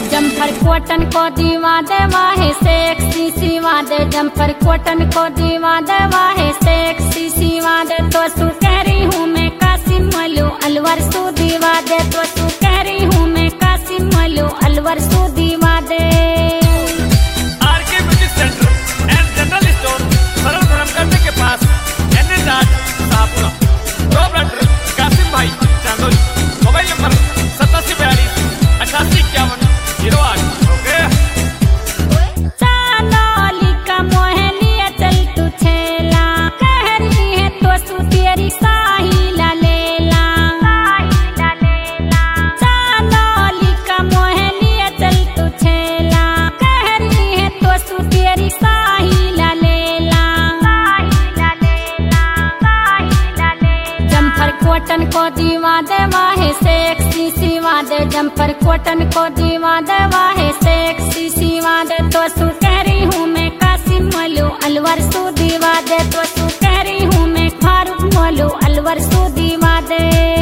Jumper cotton को दीवा देवा है सेक्सी सिवा दे, जम्पर कॉटन को दीवा देवा है सेक्सी सिवा दे। तो तू कह रही हूँ मैं कासिम मलू अलवर सू दीवा दे, तो तू कह रही हूँ मैं कासिम मलू अलवर सू दीवा दे। RK music centre and general store सरल धर्म करने के पास एनए राज सापुरा, प्रोपराइटर कासिम भाई Chandoli, mobile number 8742 8851 okay. Chandoli का मोहनिया चल तू छेला, कह रही है तो तू तेरी साहिला लेला। चांदोली का मोहनिया चल तू छेला, कह रही है तो तू तेरी साहिला लेला। जम्पर कॉटन को दीवा देवा है सेक्सी सिवा दे, जम्पर कॉटन को दीवा देवा है सेक्सी सिवा दे। तो तू कह रही हूँ मैं कासिम मलू अलवर सू दीवा दे, तो तू कह रही हूँ मैं फारूक मलू अलवर सू दीवा दे।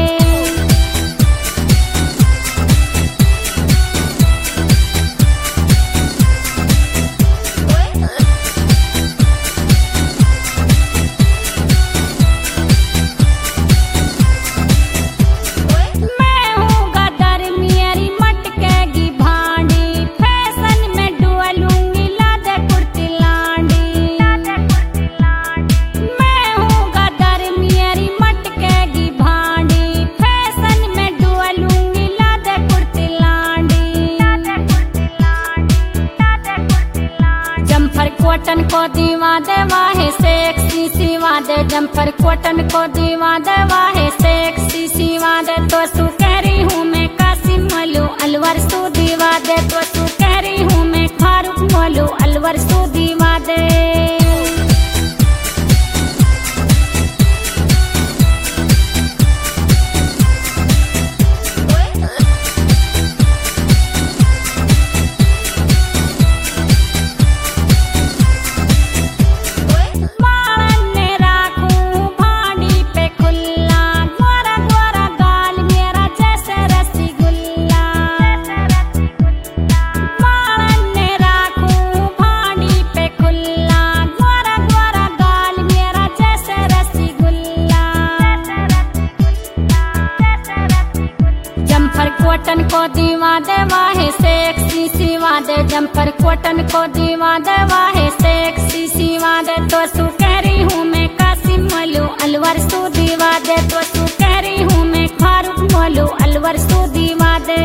कॉटन को दीवा देवा है सेक्सी सिवा दे, जम्पर कॉटन को दीवा देवा है सेक्सी सिवा दे। तो तू कह रही हूँ मैं कासिम मलू अलवर सू दीवा दे, तो तू कह रही हूँ मैं फारूक मलू अलवर सू दीवा दे। कॉटन को दीवा देवा है सेक्सी सिवा दे, जम्पर कॉटन को दीवा देवा है सेक्सी सिवा दे। तो तू कह रही हूँ मैं कासिम मलू अलवर सू दीवा दे, तो तू कह रही हूँ मैं फारूक मलू अलवर सू दीवा दे।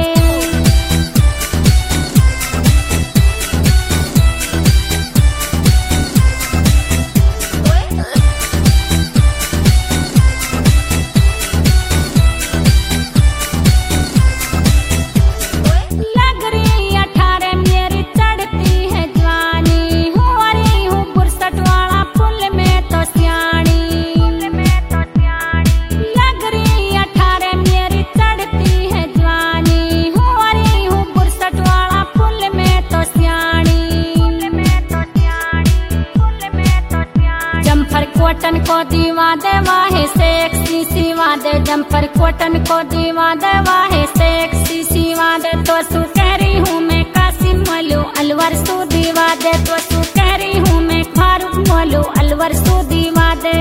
कॉटन को दीवा देवा है सेक्सी सिवा दे, जम्पर कॉटन को दीवा देवा है सेक्सी सिवा दे। तो तू कह रही हूँ मैं कासिम मलू अलवर सू दीवा दे, तो तू कह रही हूँ मैं फारूक मलू अलवर सू दीवा दे।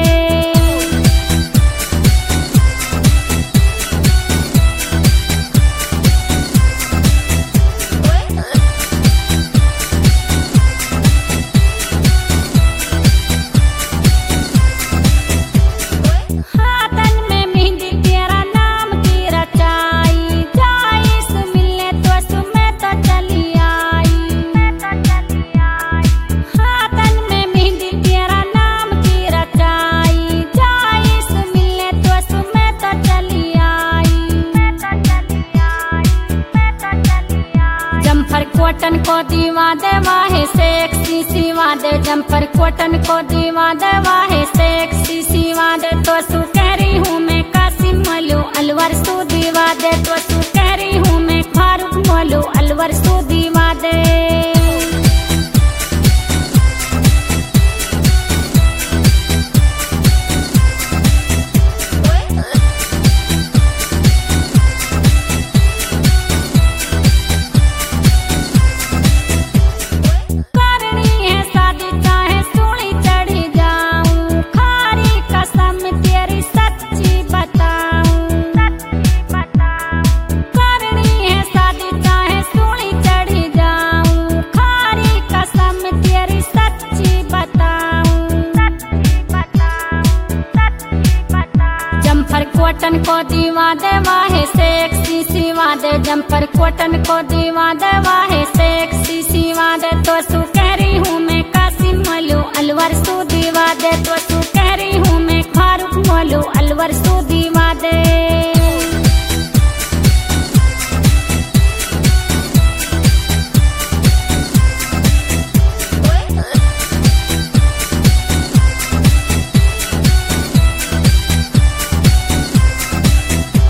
कॉटन को दीवा देवा है सेक्सी सिवा दे, जम्पर कॉटन को दीवा देवा है सेक्सी सिवा दे। तो तू कह रही हूँ मैं कासिम मलू अलवर सू दीवा दे, तो तू कह रही हूँ मैं फारूक मलू अलवर सू दीवा दे। जम्पर कॉटन को दीवा दे वाहे सेक्सी सिवा दे तो सु कह रही हूँ मैं कासिम मलू अलवर सु दीवा दे तो सु कह रही हूँ मैं फारूक मलू अलवर सु